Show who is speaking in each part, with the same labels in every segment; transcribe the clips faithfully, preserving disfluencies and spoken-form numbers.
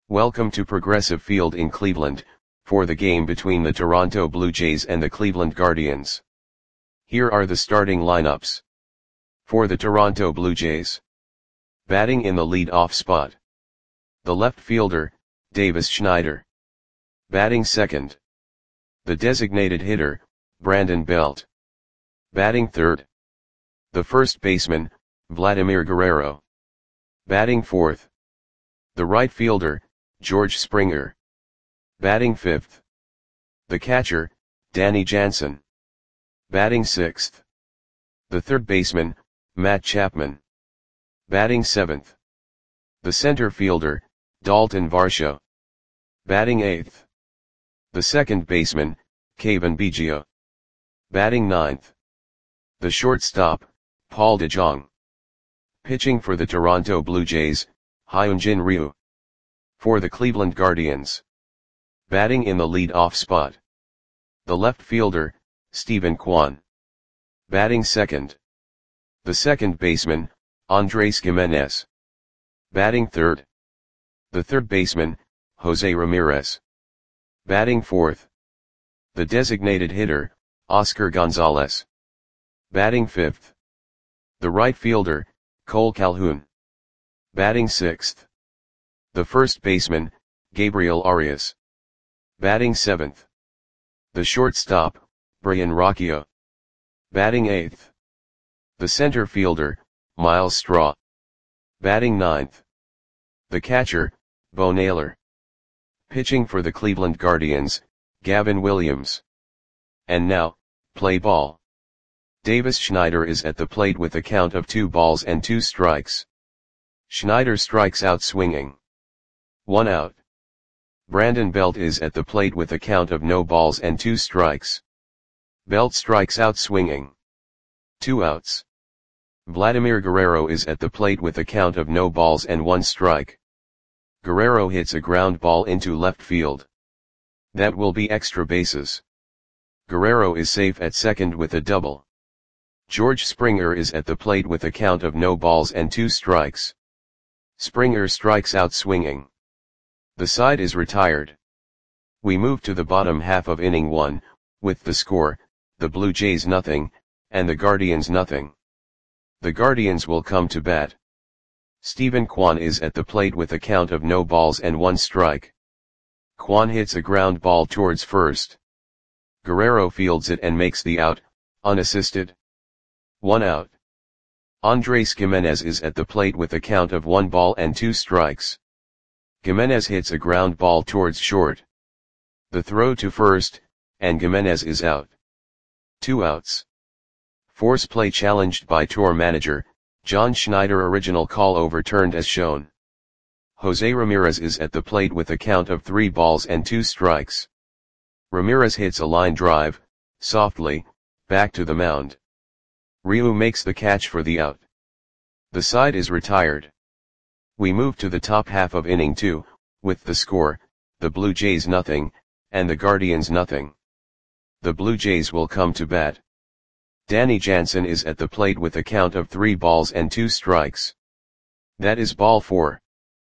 Speaker 1: Welcome to Progressive Field in Cleveland, for the game between the Toronto Blue Jays and the Cleveland Guardians. Here are the starting lineups. For the Toronto Blue Jays. Batting in the lead-off spot. The left fielder, Davis Schneider. Batting second. The designated hitter, Brandon Belt. Batting third. The first baseman, Vladimir Guerrero. Batting fourth. The right fielder, George Springer. Batting fifth. The catcher, Danny Jansen. Batting sixth. The third baseman, Matt Chapman. Batting seventh. The center fielder, Dalton Varsho. Batting eighth. The second baseman, Cavan Biggio. Batting ninth. The shortstop, Paul DeJong. Pitching for the Toronto Blue Jays, Hyunjin Ryu. For the Cleveland Guardians. Batting in the lead-off spot. The left fielder, Steven Kwan. Batting second. The second baseman, Andres Gimenez. Batting third. The third baseman, Jose Ramirez. Batting fourth. The designated hitter, Oscar Gonzalez. Batting fifth. The right fielder, Cole Calhoun. Batting sixth. The first baseman, Gabriel Arias. Batting seventh. The shortstop, Brian Rocchio. Batting eighth. The center fielder, Miles Straw. Batting ninth. The catcher, Bo Naylor. Pitching for the Cleveland Guardians, Gavin Williams. And now, play ball. Davis Schneider is at the plate with a count of two balls and two strikes. Schneider strikes out swinging. One out. Brandon Belt is at the plate with a count of no balls and two strikes. Belt strikes out swinging. Two outs. Vladimir Guerrero is at the plate with a count of no balls and one strike. Guerrero hits a ground ball into left field. That will be extra bases. Guerrero is safe at second with a double. George Springer is at the plate with a count of no balls and two strikes. Springer strikes out swinging. The side is retired. We move to the bottom half of inning one, with the score, the Blue Jays nothing, and the Guardians nothing. The Guardians will come to bat. Steven Kwan is at the plate with a count of no balls and one strike. Kwan hits a ground ball towards first. Guerrero fields it and makes the out, unassisted. One out. Andres Gimenez is at the plate with a count of one ball and two strikes. Gimenez hits a ground ball towards short. The throw to first, and Gimenez is out. Two outs. Force play challenged by tour manager, John Schneider. Original call overturned as shown. Jose Ramirez is at the plate with a count of three balls and two strikes. Ramirez hits a line drive, softly, back to the mound. Ryu makes the catch for the out. The side is retired. We move to the top half of inning two, with the score, the Blue Jays nothing, and the Guardians nothing. The Blue Jays will come to bat. Danny Jansen is at the plate with a count of three balls and two strikes. That is ball four.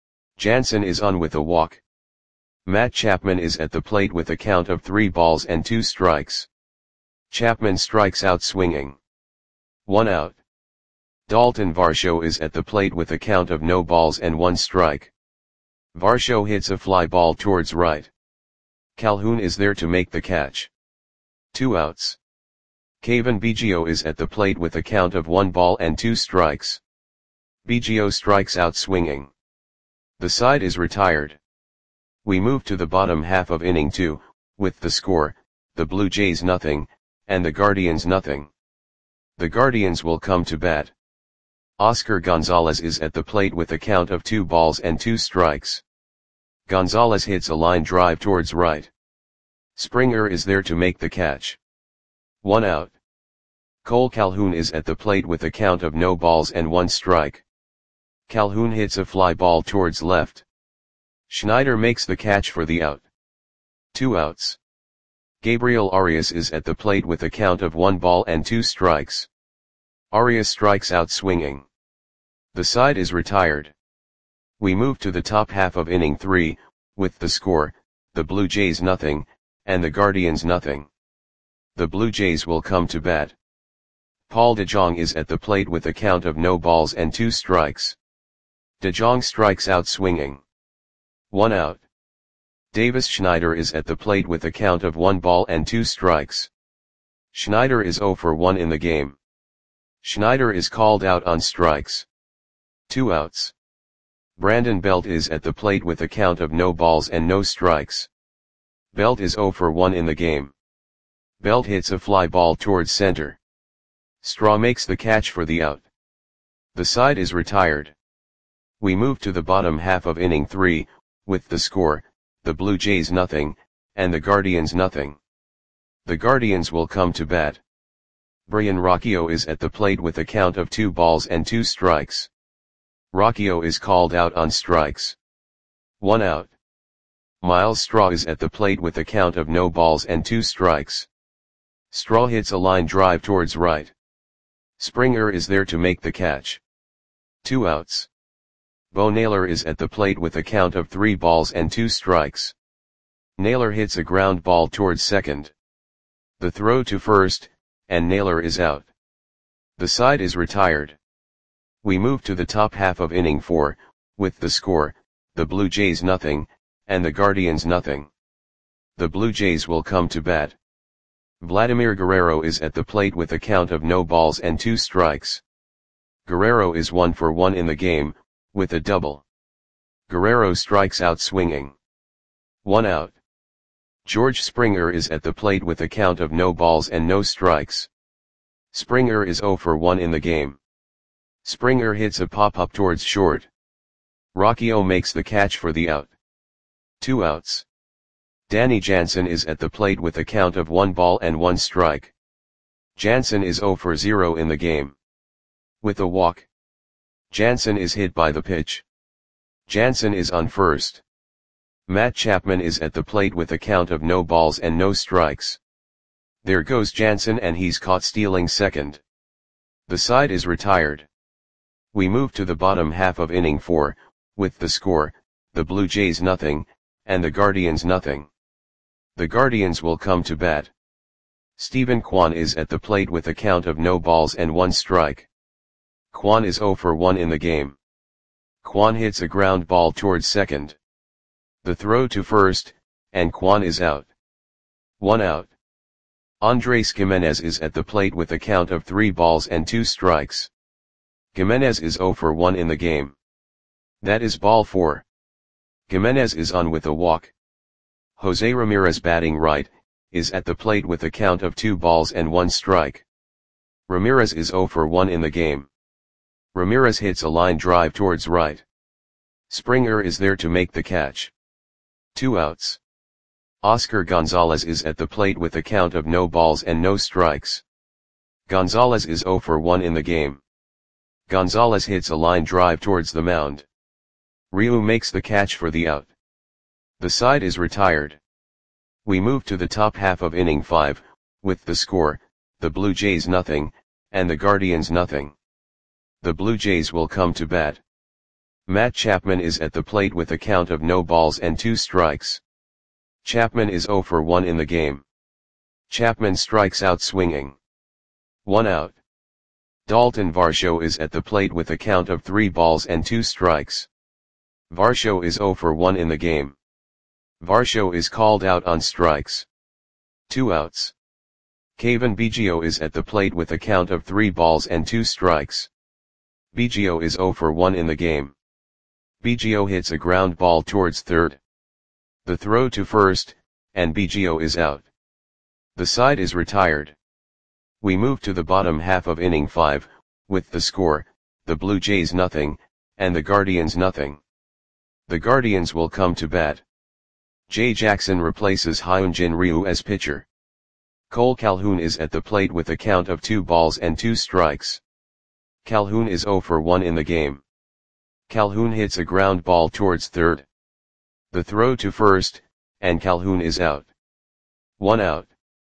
Speaker 1: Jansen is on with a walk. Matt Chapman is at the plate with a count of three balls and two strikes. Chapman strikes out swinging. One out. Dalton Varsho is at the plate with a count of no balls and one strike. Varsho hits a fly ball towards right. Calhoun is there to make the catch. Two outs. Cavan Biggio is at the plate with a count of one ball and two strikes. Biggio strikes out swinging. The side is retired. We move to the bottom half of inning two, with the score, the Blue Jays nothing, and the Guardians nothing. The Guardians will come to bat. Oscar Gonzalez is at the plate with a count of two balls and two strikes. Gonzalez hits a line drive towards right. Springer is there to make the catch. One out. Cole Calhoun is at the plate with a count of no balls and one strike. Calhoun hits a fly ball towards left. Schneider makes the catch for the out. Two outs. Gabriel Arias is at the plate with a count of one ball and two strikes. Arias strikes out swinging. The side is retired. We move to the top half of inning three, with the score, the Blue Jays nothing, and the Guardians nothing. The Blue Jays will come to bat. Paul DeJong is at the plate with a count of no balls and two strikes. DeJong strikes out swinging. One out. Davis Schneider is at the plate with a count of one ball and two strikes. Schneider is zero for one in the game. Schneider is called out on strikes. Two outs. Brandon Belt is at the plate with a count of no balls and no strikes. Belt is zero for one in the game. Belt hits a fly ball towards center. Straw makes the catch for the out. The side is retired. We move to the bottom half of inning three, with the score, the Blue Jays nothing, and the Guardians nothing. The Guardians will come to bat. Brian Rocchio is at the plate with a count of two balls and two strikes. Rocchio is called out on strikes. One out. Miles Straw is at the plate with a count of no balls and two strikes. Straw hits a line drive towards right. Springer is there to make the catch. Two outs. Bo Naylor is at the plate with a count of three balls and two strikes. Naylor hits a ground ball towards second. The throw to first, and Naylor is out. The side is retired. We move to the top half of inning four, with the score, the Blue Jays nothing, and the Guardians nothing. The Blue Jays will come to bat. Vladimir Guerrero is at the plate with a count of no balls and two strikes. Guerrero is one for one in the game, with a double. Guerrero strikes out swinging. One out. George Springer is at the plate with a count of no balls and no strikes. Springer is zero for one in the game. Springer hits a pop-up towards short. Rocchio makes the catch for the out. Two outs. Danny Jansen is at the plate with a count of one ball and one strike. Jansen is zero for zero in the game. With a walk. Jansen is hit by the pitch. Jansen is on first. Matt Chapman is at the plate with a count of no balls and no strikes. There goes Jansen and he's caught stealing second. The side is retired. We move to the bottom half of inning four, with the score, the Blue Jays nothing, and the Guardians nothing. The Guardians will come to bat. Stephen Kwan is at the plate with a count of no balls and one strike. Kwan is zero for one in the game. Kwan hits a ground ball towards second. The throw to first, and Kwan is out. One out. Andres Gimenez is at the plate with a count of three balls and two strikes. Gimenez is zero for one in the game. That is ball four. Gimenez is on with a walk. Jose Ramirez, batting right, is at the plate with a count of two balls and one strike. Ramirez is zero for one in the game. Ramirez hits a line drive towards right. Springer is there to make the catch. Two outs. Oscar Gonzalez is at the plate with a count of no balls and no strikes. Gonzalez is zero for one in the game. Gonzalez hits a line drive towards the mound. Ryu makes the catch for the out. The side is retired. We move to the top half of inning five, with the score, the Blue Jays nothing, and the Guardians nothing. The Blue Jays will come to bat. Matt Chapman is at the plate with a count of no balls and two strikes. Chapman is zero for one in the game. Chapman strikes out swinging. One out. Dalton Varsho is at the plate with a count of three balls and two strikes. Varsho is zero for one in the game. Varsho is called out on strikes. Two outs. Kevin Biggio is at the plate with a count of three balls and two strikes. Biggio is zero for one in the game. Biggio hits a ground ball towards third. The throw to first, and Biggio is out. The side is retired. We move to the bottom half of inning five, with the score, the Blue Jays nothing, and the Guardians nothing. The Guardians will come to bat. Jay Jackson replaces Hyunjin Ryu as pitcher. Cole Calhoun is at the plate with a count of two balls and two strikes. Calhoun is zero for one in the game. Calhoun hits a ground ball towards third. The throw to first, and Calhoun is out. One out.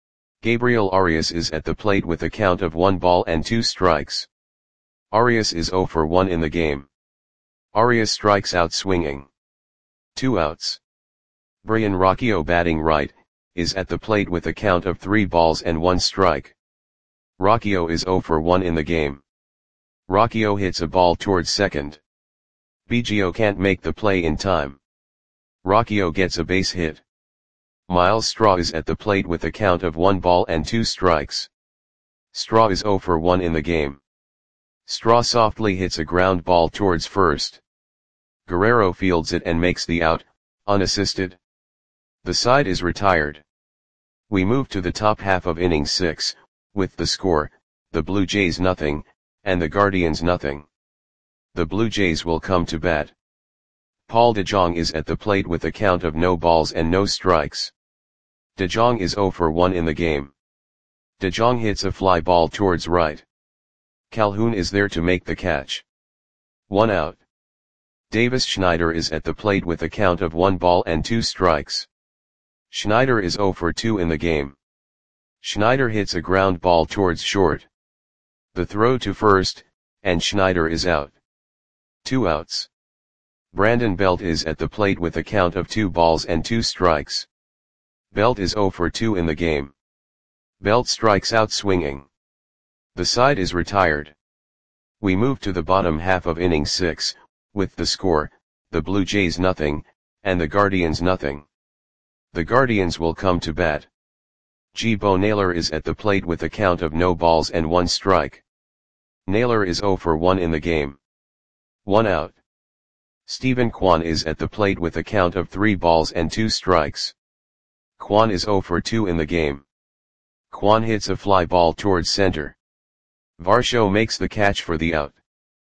Speaker 1: Gabriel Arias is at the plate with a count of one ball and two strikes. Arias is zero for one in the game. Arias strikes out swinging. Two outs. Brian Rocchio batting right, is at the plate with a count of three balls and one strike. Rocchio is oh for one in the game. Rocchio hits a ball towards second. Biggio can't make the play in time. Rocchio gets a base hit. Miles Straw is at the plate with a count of one ball and two strikes. Straw is oh for one in the game. Straw softly hits a ground ball towards first. Guerrero fields it and makes the out, unassisted. The side is retired. We move to the top half of inning six, with the score, the Blue Jays nothing, and the Guardians nothing. The Blue Jays will come to bat. Paul DeJong is at the plate with a count of no balls and no strikes. DeJong is oh for one in the game. DeJong hits a fly ball towards right. Calhoun is there to make the catch. One out. Davis Schneider is at the plate with a count of one ball and two strikes. Schneider is oh for two in the game. Schneider hits a ground ball towards short. The throw to first, and Schneider is out. Two outs. Brandon Belt is at the plate with a count of two balls and two strikes. Belt is oh for two in the game. Belt strikes out swinging. The side is retired. We move to the bottom half of inning six, with the score, the Blue Jays nothing, and the Guardians nothing. The Guardians will come to bat. G. Bo Naylor is at the plate with a count of no balls and one strike. Naylor is oh for one in the game. One out. Stephen Kwan is at the plate with a count of three balls and two strikes. Kwan is oh for two in the game. Kwan hits a fly ball towards center. Varsho makes the catch for the out.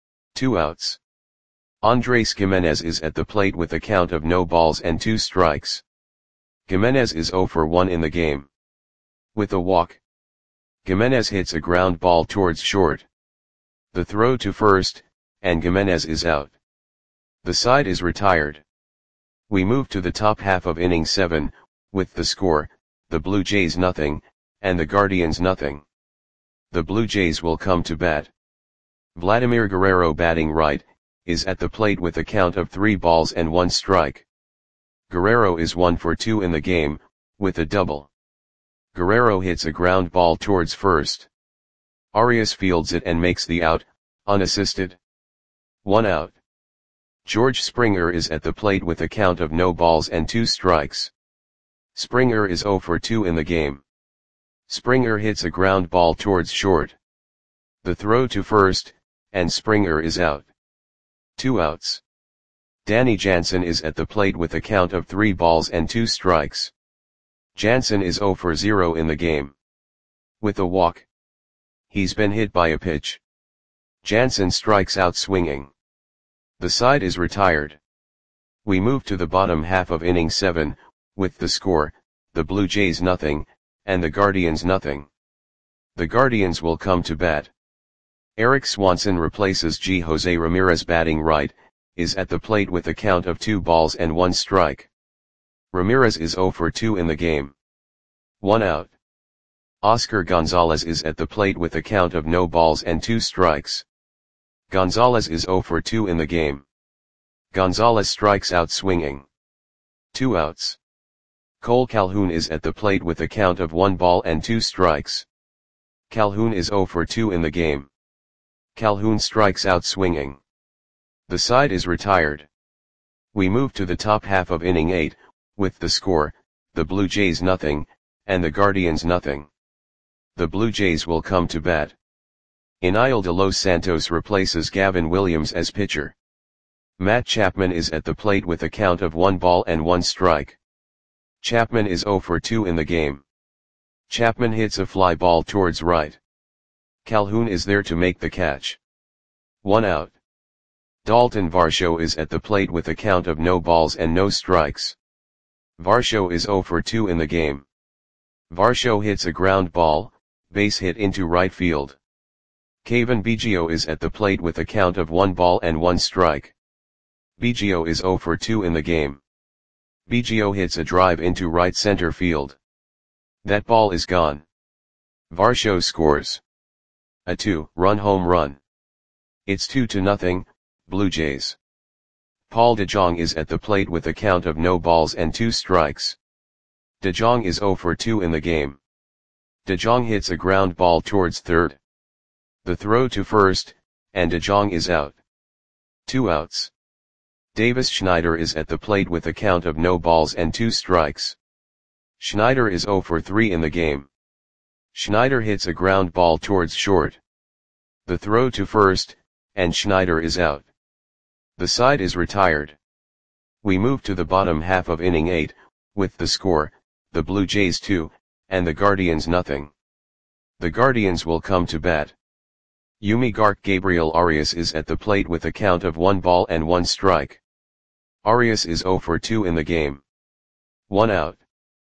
Speaker 1: Two outs. Andres Gimenez is at the plate with a count of no balls and two strikes. Gimenez is oh for one in the game. With a walk. Gimenez hits a ground ball towards short. The throw to first, and Gimenez is out. The side is retired. We move to the top half of inning seven, with the score, the Blue Jays nothing, and the Guardians nothing. The Blue Jays will come to bat. Vladimir Guerrero batting right, is at the plate with a count of three balls and one strike. Guerrero is one for two in the game, with a double. Guerrero hits a ground ball towards first. Arias fields it and makes the out, unassisted. One out. George Springer is at the plate with a count of no balls and two strikes. Springer is oh for two in the game. Springer hits a ground ball towards short. The throw to first, and Springer is out. Two outs. Danny Jansen is at the plate with a count of three balls and two strikes. Jansen is oh for zero in the game. With a walk. He's been hit by a pitch. Jansen strikes out swinging. The side is retired. We move to the bottom half of inning seven, with the score, the Blue Jays nothing, and the Guardians nothing. The Guardians will come to bat. Eric Swanson replaces G. Jose Ramirez batting right, is at the plate with a count of two balls and one strike. Ramirez is oh for two in the game. One out. Oscar Gonzalez is at the plate with a count of no balls and two strikes. Gonzalez is oh for two in the game. Gonzalez strikes out swinging. Two outs. Cole Calhoun is at the plate with a count of one ball and two strikes. Calhoun is oh for two in the game. Calhoun strikes out swinging. The side is retired. We move to the top half of inning eight, with the score, the Blue Jays nothing, and the Guardians nothing. The Blue Jays will come to bat. Iniel de Los Santos replaces Gavin Williams as pitcher. Matt Chapman is at the plate with a count of one ball and one strike. Chapman is oh for two in the game. Chapman hits a fly ball towards right. Calhoun is there to make the catch. One out. Dalton Varsho is at the plate with a count of no balls and no strikes. Varsho is oh for two in the game. Varsho hits a ground ball, base hit into right field. Cavan Biggio is at the plate with a count of one ball and one strike. Biggio is oh for two in the game. Biggio hits a drive into right center field. That ball is gone. Varsho scores a two-run home run. It's two to nothing, Blue Jays. Paul de Jong is at the plate with a count of no balls and two strikes. De Jong is zero for two in the game. De Jong hits a ground ball towards third. The throw to first, and De Jong is out. Two outs. Davis Schneider is at the plate with a count of no balls and two strikes. Schneider is zero for three in the game. Schneider hits a ground ball towards short. The throw to first, and Schneider is out. The side is retired. We move to the bottom half of inning eight, with the score, the Blue Jays two, and the Guardians nothing. The Guardians will come to bat. Yumi Gark Gabriel Arias is at the plate with a count of one ball and one strike. Arias is zero for two in the game. One out.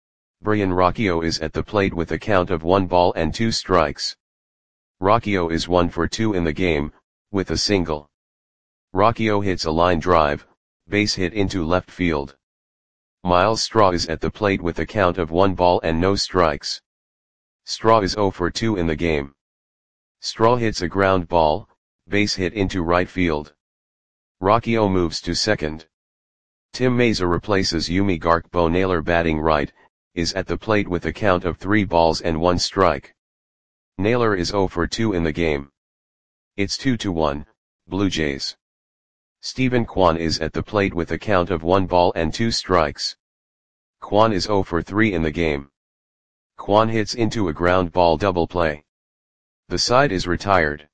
Speaker 1: Brian Rocchio is at the plate with a count of one ball and two strikes. Rocchio is one for two in the game, with a single. Rocchio hits a line drive, base hit into left field. Miles Straw is at the plate with a count of one ball and no strikes. Straw is zero for two in the game. Straw hits a ground ball, base hit into right field. Rocchio moves to second. Tim Mayza replaces Yumi Gark. Bo Naylor batting right, is at the plate with a count of three balls and one strike. Naylor is zero for two in the game. It's two to one, Blue Jays. Stephen Kwan is at the plate with a count of one ball and two strikes. Kwan is zero for three in the game. Kwan hits into a ground ball double play. The side is retired.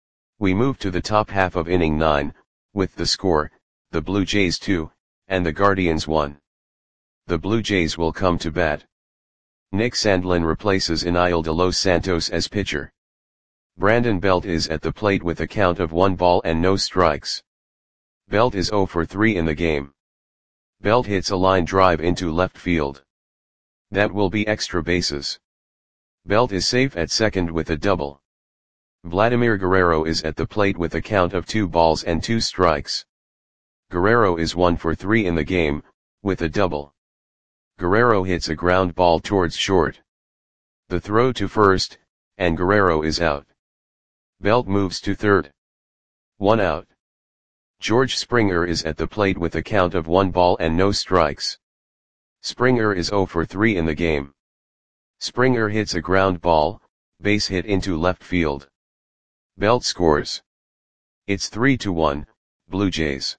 Speaker 1: We move to the top half of inning nine, with the score, the Blue Jays two, and the Guardians one. The Blue Jays will come to bat. Nick Sandlin replaces Iniel de Los Santos as pitcher. Brandon Belt is at the plate with a count of one ball and no strikes. Belt is zero for three in the game. Belt hits a line drive into left field. That will be extra bases. Belt is safe at second with a double. Vladimir Guerrero is at the plate with a count of two balls and two strikes. Guerrero is one for three in the game, with a double. Guerrero hits a ground ball towards short. The throw to first, and Guerrero is out. Belt moves to third. One out. George Springer is at the plate with a count of one ball and no strikes. Springer is zero for three in the game. Springer hits a ground ball, base hit into left field. Belt scores. It's three to one, Blue Jays.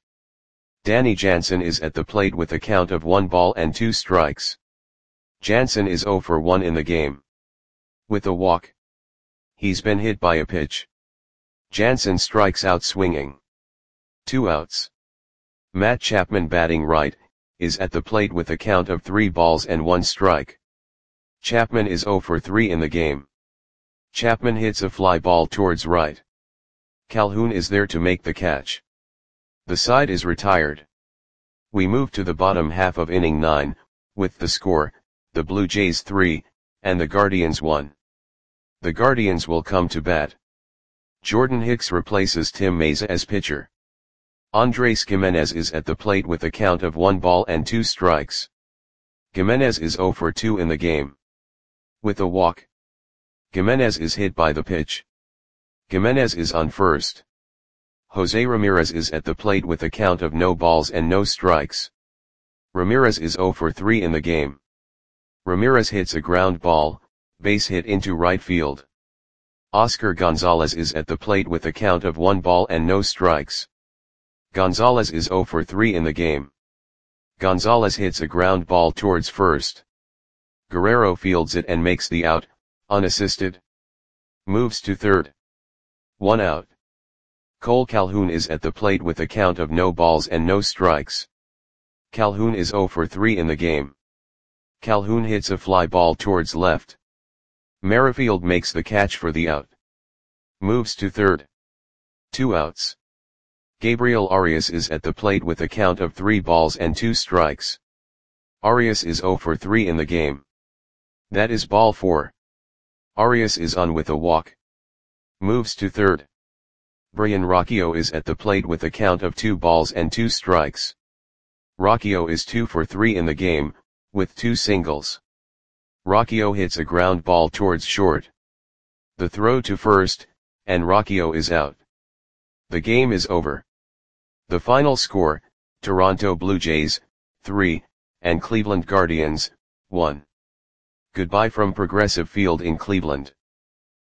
Speaker 1: Danny Jansen is at the plate with a count of one ball and two strikes. Jansen is zero for one in the game. With a walk. He's been hit by a pitch. Jansen strikes out swinging. Two outs. Matt Chapman batting right, is at the plate with a count of three balls and one strike. Chapman is zero for three in the game. Chapman hits a fly ball towards right. Calhoun is there to make the catch. The side is retired. We move to the bottom half of inning nine, with the score, the Blue Jays three, and the Guardians one. The Guardians will come to bat. Jordan Hicks replaces Tim Mayza as pitcher. Andres Gimenez is at the plate with a count of one ball and two strikes. Gimenez is zero for two in the game. With a walk. Gimenez is hit by the pitch. Gimenez is on first. Jose Ramirez is at the plate with a count of no balls and no strikes. Ramirez is zero for three in the game. Ramirez hits a ground ball, base hit into right field. Oscar Gonzalez is at the plate with a count of one ball and no strikes. Gonzalez is zero for three in the game. Gonzalez hits a ground ball towards first. Guerrero fields it and makes the out, unassisted. Moves to third. One out. Cole Calhoun is at the plate with a count of no balls and no strikes. Calhoun is zero for three in the game. Calhoun hits a fly ball towards left. Merrifield makes the catch for the out. Moves to third. Two outs. Gabriel Arias is at the plate with a count of three balls and two strikes. Arias is zero for three in the game. That is ball four. Arias is on with a walk. Moves to third. Brian Rocchio is at the plate with a count of two balls and two strikes. Rocchio is two for three in the game, with two singles. Rocchio hits a ground ball towards short. The throw to first, and Rocchio is out. The game is over. The final score, Toronto Blue Jays, three, and Cleveland Guardians, one. Goodbye from Progressive Field in Cleveland.